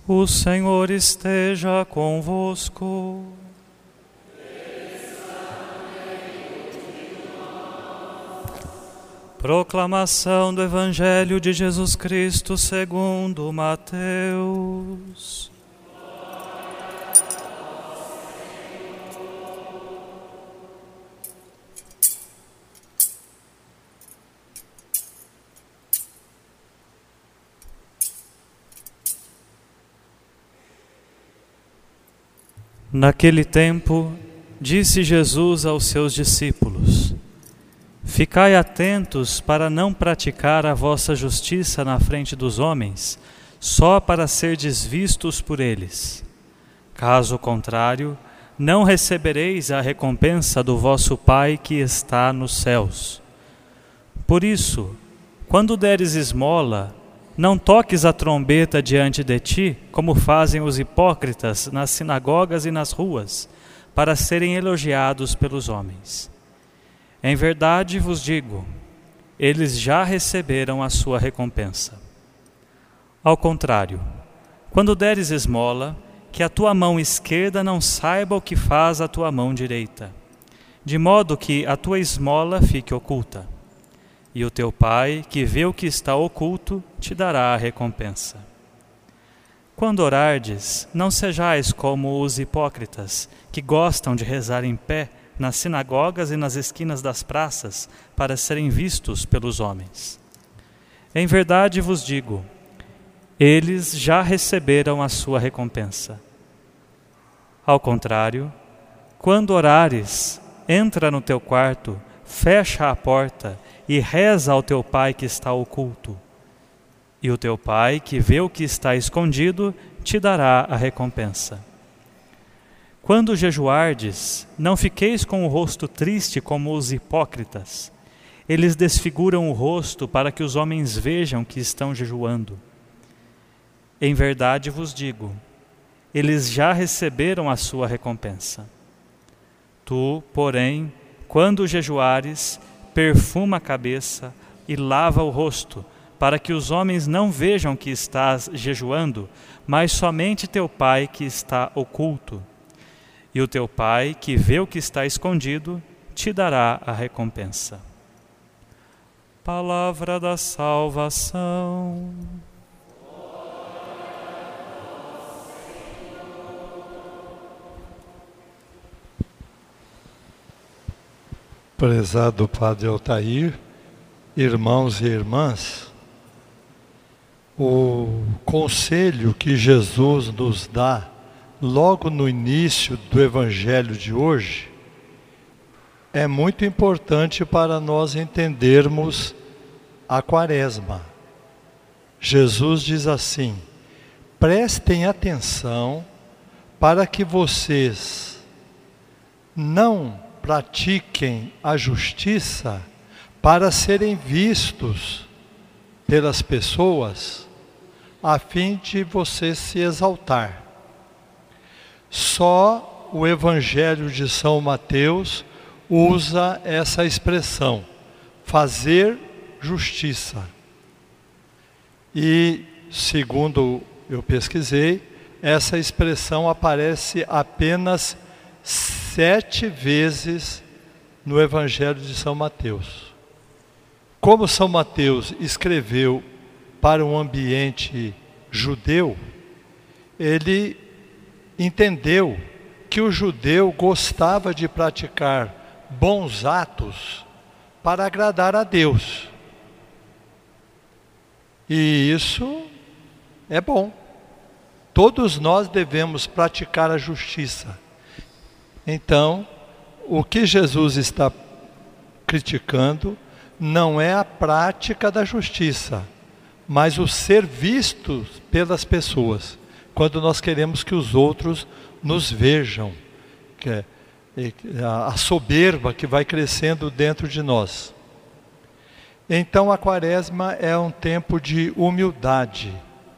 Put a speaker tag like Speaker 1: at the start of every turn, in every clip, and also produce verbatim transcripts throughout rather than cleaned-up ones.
Speaker 1: O Senhor esteja convosco. Proclamação do Evangelho de Jesus Cristo segundo Mateus. Naquele tempo, disse Jesus aos seus discípulos: Ficai atentos para não praticar a vossa justiça na frente dos homens, só para serdes vistos por eles. Caso contrário, não recebereis a recompensa do vosso Pai que está nos céus. Por isso, quando deres esmola, não toques a trombeta diante de ti, como fazem os hipócritas nas sinagogas e nas ruas, para serem elogiados pelos homens. Em verdade vos digo, eles já receberam a sua recompensa. Ao contrário, quando deres esmola, que a tua mão esquerda não saiba o que faz a tua mão direita, de modo que a tua esmola fique oculta. E o teu Pai, que vê o que está oculto, te dará a recompensa. Quando orardes, não sejais como os hipócritas, que gostam de rezar em pé nas sinagogas e nas esquinas das praças, para serem vistos pelos homens. Em verdade vos digo, eles já receberam a sua recompensa. Ao contrário, quando orares, entra no teu quarto, fecha a porta e reza ao teu Pai que está oculto. E o teu Pai, que vê o que está escondido, te dará a recompensa. Quando jejuardes, não fiqueis com o rosto triste como os hipócritas. Eles desfiguram o rosto para que os homens vejam que estão jejuando. Em verdade vos digo, eles já receberam a sua recompensa. Tu, porém, quando jejuares, perfuma a cabeça e lava o rosto, para que os homens não vejam que estás jejuando, mas somente teu Pai que está oculto. E o teu Pai, que vê o que está escondido, te dará a recompensa. Palavra da salvação.
Speaker 2: Prezado Padre Altair, irmãos e irmãs, o conselho que Jesus nos dá logo no início do Evangelho de hoje é muito importante para nós entendermos a Quaresma. Jesus diz assim: prestem atenção para que vocês não pratiquem a justiça para serem vistos pelas pessoas, a fim de você se exaltar. Só o Evangelho de São Mateus usa essa expressão, fazer justiça. E, segundo eu pesquisei, essa expressão aparece apenas sete vezes no Evangelho de São Mateus. Como São Mateus escreveu para um ambiente judeu, ele entendeu que o judeu gostava de praticar bons atos para agradar a Deus. E isso é bom. Todos nós devemos praticar a justiça. Então, o que Jesus está criticando não é a prática da justiça, mas o ser visto pelas pessoas, quando nós queremos que os outros nos vejam, que é a soberba que vai crescendo dentro de nós. Então a Quaresma é um tempo de humildade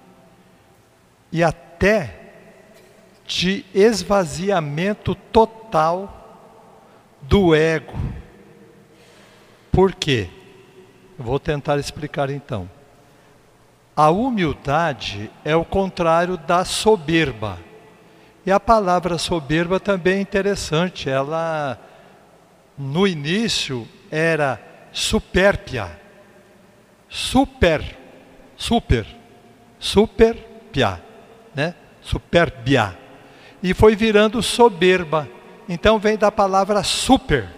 Speaker 2: e até de esvaziamento total do ego. Por quê? Eu vou tentar explicar então. A humildade é o contrário da soberba. E a palavra soberba também é interessante. Ela, no início, era supérpia. Super, super, superpia, né? Superbia. E foi virando soberba. Então vem da palavra super.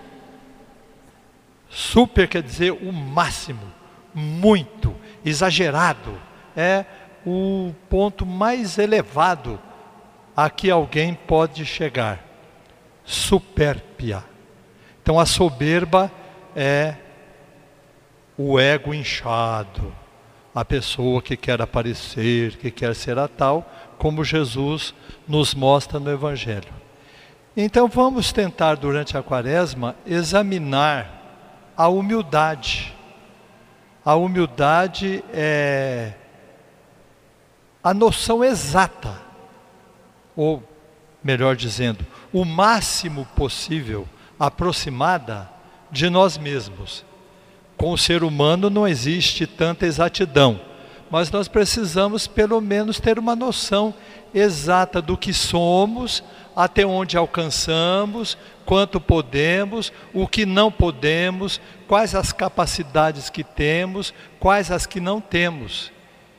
Speaker 2: Super quer dizer o máximo, muito, exagerado. É o ponto mais elevado a que alguém pode chegar. Superpia. Então a soberba é o ego inchado, a pessoa que quer aparecer, que quer ser a tal, como Jesus nos mostra no Evangelho. Então vamos tentar durante a Quaresma examinar a humildade. A humildade é a noção exata, ou melhor dizendo, o máximo possível aproximada de nós mesmos. Com o ser humano não existe tanta exatidão, mas nós precisamos pelo menos ter uma noção exata do que somos, até onde alcançamos, quanto podemos, o que não podemos, quais as capacidades que temos, quais as que não temos.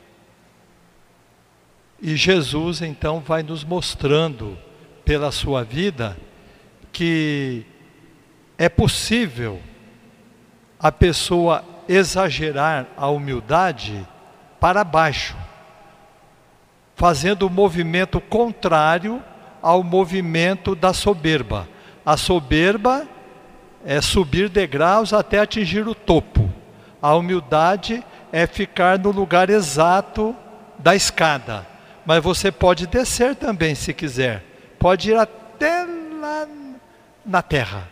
Speaker 2: E Jesus então vai nos mostrando pela sua vida que é possível a pessoa exagerar a humildade para baixo, fazendo o movimento contrário ao movimento da soberba. A soberba é subir degraus até atingir o topo. A humildade é ficar no lugar exato da escada. Mas você pode descer também, se quiser. Pode ir até lá na terra.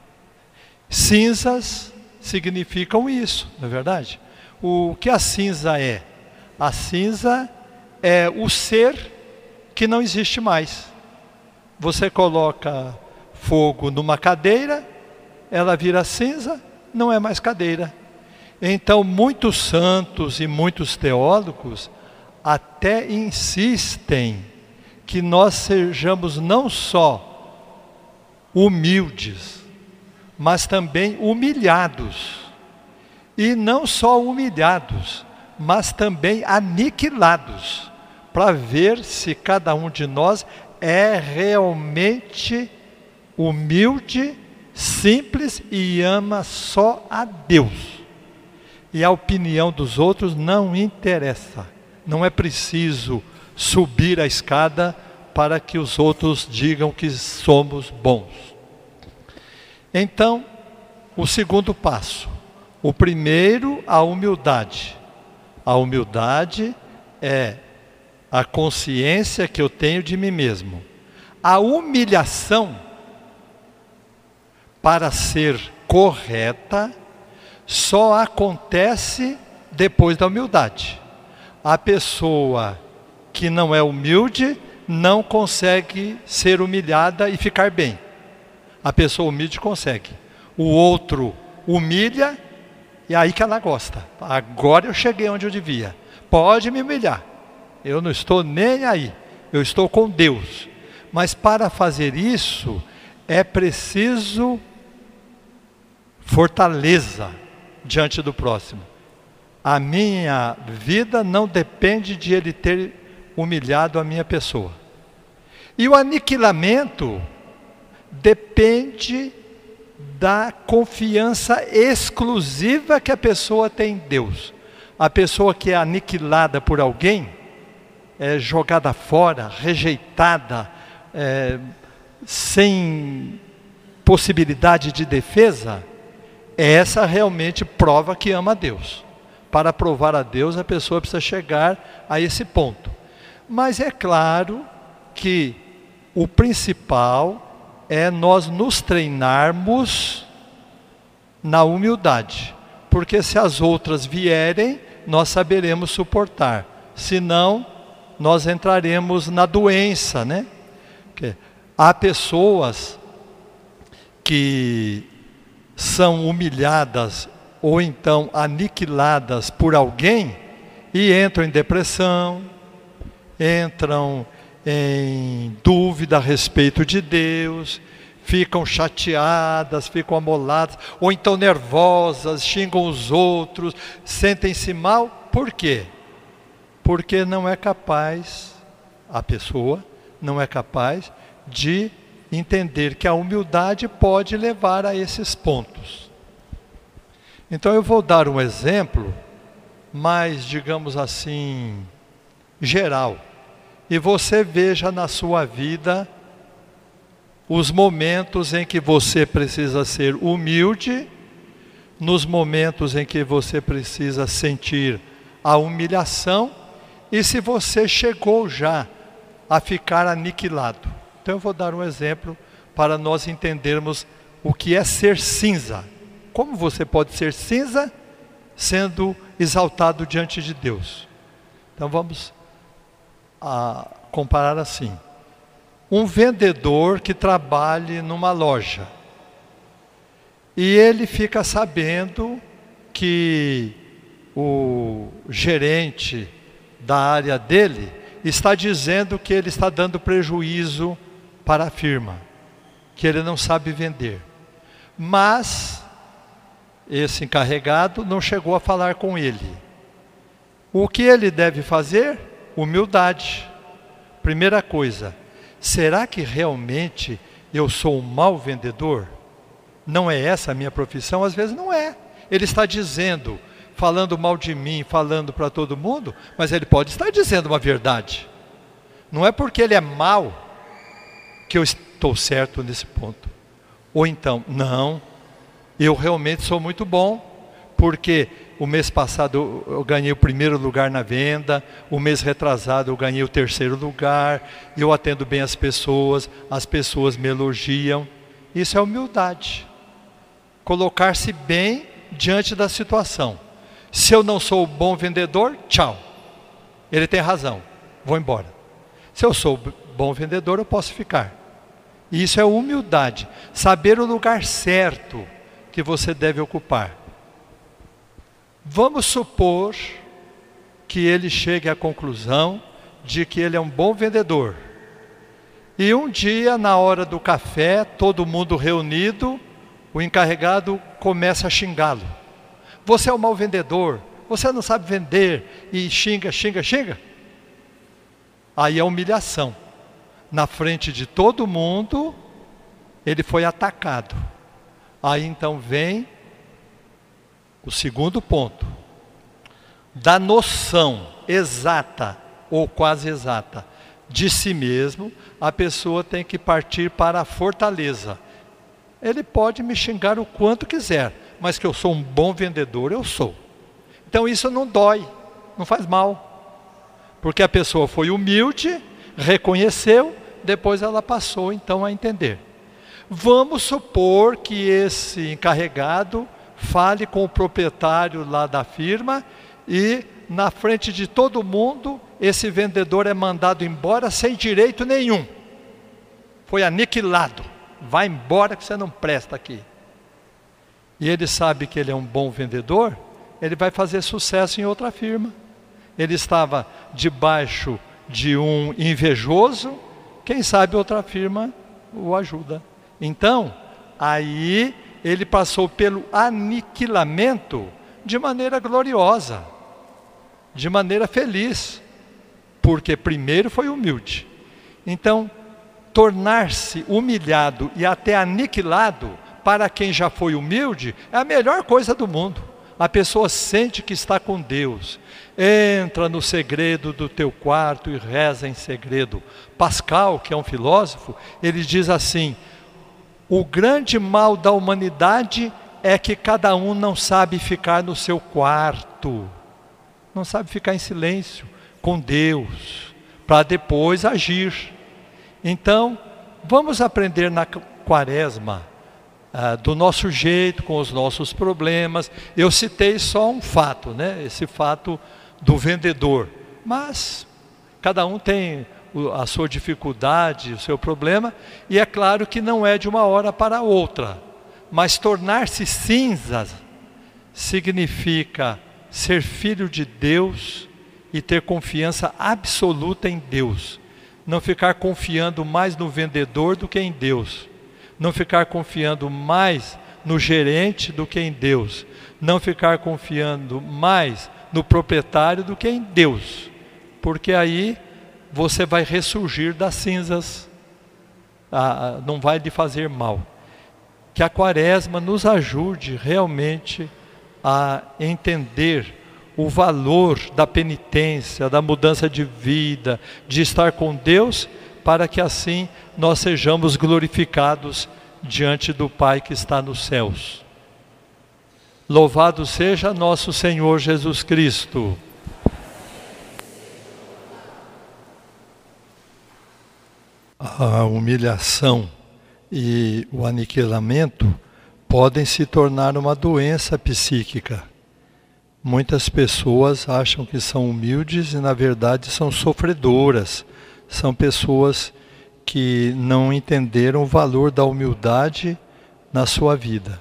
Speaker 2: Cinzas significam isso, não é verdade? O que a cinza é? A cinza é o ser que não existe mais. Você coloca fogo numa cadeira, ela vira cinza, não é mais cadeira. Então muitos santos e muitos teólogos até insistem que nós sejamos não só humildes, mas também humilhados. E não só humilhados, mas também aniquilados, para ver se cada um de nós é realmente humilde, simples e ama só a Deus. E a opinião dos outros não interessa. Não é preciso subir a escada para que os outros digam que somos bons. Então, o segundo passo. O primeiro, a humildade. A humildade é a consciência que eu tenho de mim mesmo. A humilhação, para ser correta, só acontece depois da humildade. A pessoa que não é humilde não consegue ser humilhada e ficar bem. A pessoa humilde consegue. O outro humilha e é aí que ela gosta. Agora eu cheguei onde eu devia. Pode me humilhar. Eu não estou nem aí. Eu estou com Deus. Mas para fazer isso é preciso fortaleza diante do próximo. A minha vida não depende de ele ter humilhado a minha pessoa. E o aniquilamento depende da confiança exclusiva que a pessoa tem em Deus. A pessoa que é aniquilada por alguém, é jogada fora, rejeitada, é, sem possibilidade de defesa, essa realmente prova que ama a Deus. Para provar a Deus, a pessoa precisa chegar a esse ponto. Mas é claro que o principal é nós nos treinarmos na humildade. Porque se as outras vierem, nós saberemos suportar. Senão, nós entraremos na doença, né? Porque há pessoas que são humilhadas ou então aniquiladas por alguém e entram em depressão, entram em dúvida a respeito de Deus, ficam chateadas, ficam amoladas, ou então nervosas, xingam os outros, sentem-se mal. Por quê? Porque não é capaz, a pessoa não é capaz de entender que a humildade pode levar a esses pontos. Então eu vou dar um exemplo mais, digamos assim, geral. E você veja na sua vida os momentos em que você precisa ser humilde, nos momentos em que você precisa sentir a humilhação, e se você chegou já a ficar aniquilado. Então eu vou dar um exemplo para nós entendermos o que é ser cinza. Como você pode ser cinza sendo exaltado diante de Deus? Então vamos a comparar assim. Um vendedor que trabalhe numa loja e ele fica sabendo que o gerente da área dele está dizendo que ele está dando prejuízo para a firma, que ele não sabe vender. Mas esse encarregado não chegou a falar com ele. O que ele deve fazer? Humildade. Primeira coisa, será que realmente eu sou um mau vendedor? Não é essa a minha profissão? Às vezes não é. Ele está dizendo, falando mal de mim, falando para todo mundo, mas ele pode estar dizendo uma verdade. Não é porque ele é mau que eu estou certo nesse ponto. Ou então, não, eu realmente sou muito bom, porque o mês passado eu ganhei o primeiro lugar na venda, o mês retrasado eu ganhei o terceiro lugar, eu atendo bem as pessoas, as pessoas me elogiam. Isso é humildade. Colocar-se bem diante da situação. Se eu não sou bom vendedor, tchau. Ele tem razão, vou embora. Se eu sou bom vendedor, eu posso ficar. E isso é humildade. Saber o lugar certo que você deve ocupar. Vamos supor que ele chegue à conclusão de que ele é um bom vendedor. E um dia, na hora do café, todo mundo reunido, o encarregado começa a xingá-lo. Você é um mau vendedor, você não sabe vender, e xinga, xinga, xinga. Aí é humilhação. Na frente de todo mundo, ele foi atacado. Aí então vem o segundo ponto. Da noção exata, ou quase exata, de si mesmo, a pessoa tem que partir para a fortaleza. Ele pode me xingar o quanto quiser, mas que eu sou um bom vendedor, eu sou. Então isso não dói, não faz mal. Porque a pessoa foi humilde, reconheceu, depois ela passou então a entender. Vamos supor que esse encarregado fale com o proprietário lá da firma e na frente de todo mundo esse vendedor é mandado embora sem direito nenhum. Foi aniquilado. Vai embora que você não presta aqui. E ele sabe que ele é um bom vendedor, ele vai fazer sucesso em outra firma. Ele estava debaixo de um invejoso, quem sabe outra firma o ajuda. Então, aí ele passou pelo aniquilamento de maneira gloriosa, de maneira feliz, porque primeiro foi humilde. Então, tornar-se humilhado e até aniquilado, para quem já foi humilde, é a melhor coisa do mundo. A pessoa sente que está com Deus, entra no segredo do teu quarto e reza em segredo. Pascal, que é um filósofo, ele diz assim: o grande mal da humanidade é que cada um não sabe ficar no seu quarto, não sabe ficar em silêncio com Deus, para depois agir. Então, vamos aprender na quaresma, ah, do nosso jeito, com os nossos problemas. Eu citei só um fato, né? Esse fato do vendedor. Mas cada um tem a sua dificuldade, o seu problema, e é claro que não é de uma hora para outra. Mas tornar-se cinza significa ser filho de Deus e ter confiança absoluta em Deus. Não ficar confiando mais no vendedor do que em Deus. Não ficar confiando mais no gerente do que em Deus. Não ficar confiando mais no proprietário do que em Deus. Porque aí você vai ressurgir das cinzas. Ah, não vai lhe fazer mal. Que a Quaresma nos ajude realmente a entender o valor da penitência, da mudança de vida, de estar com Deus, para que assim nós sejamos glorificados diante do Pai que está nos céus. Louvado seja nosso Senhor Jesus Cristo. A humilhação e o aniquilamento podem se tornar uma doença psíquica. Muitas pessoas acham que são humildes e na verdade são sofredoras. São pessoas que não entenderam o valor da humildade na sua vida.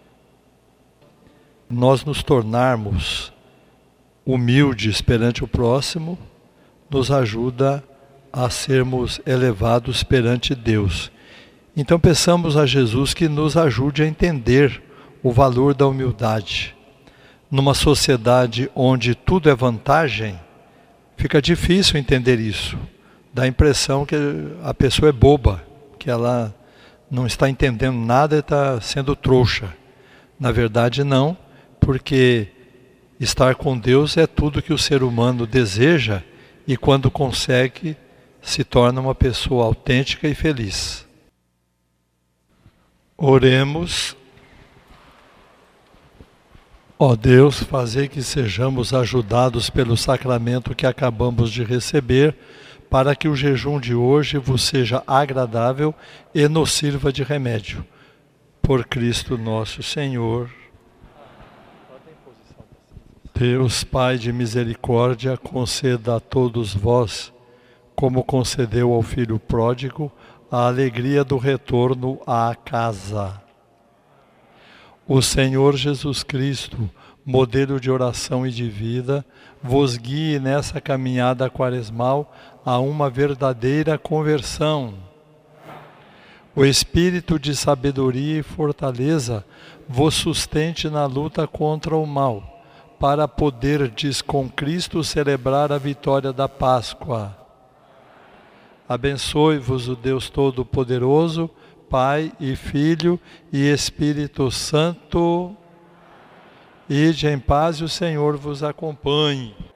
Speaker 2: Nós nos tornarmos humildes perante o próximo nos ajuda a sermos elevados perante Deus. Então peçamos a Jesus que nos ajude a entender o valor da humildade. Numa sociedade onde tudo é vantagem, fica difícil entender isso. Dá a impressão que a pessoa é boba, que ela não está entendendo nada e está sendo trouxa. Na verdade não, porque estar com Deus é tudo que o ser humano deseja e quando consegue se torna uma pessoa autêntica e feliz. Oremos. Ó Deus, fazei que sejamos ajudados pelo sacramento que acabamos de receber, para que o jejum de hoje vos seja agradável e nos sirva de remédio. Por Cristo nosso Senhor. Deus, Pai de misericórdia, conceda a todos vós, como concedeu ao filho pródigo, a alegria do retorno à casa. O Senhor Jesus Cristo, modelo de oração e de vida, vos guie nessa caminhada quaresmal a uma verdadeira conversão. O Espírito de sabedoria e fortaleza vos sustente na luta contra o mal, para poderdes com Cristo celebrar a vitória da Páscoa. Abençoe-vos o Deus Todo-Poderoso, Pai e Filho e Espírito Santo. Ide em paz e o Senhor vos acompanhe.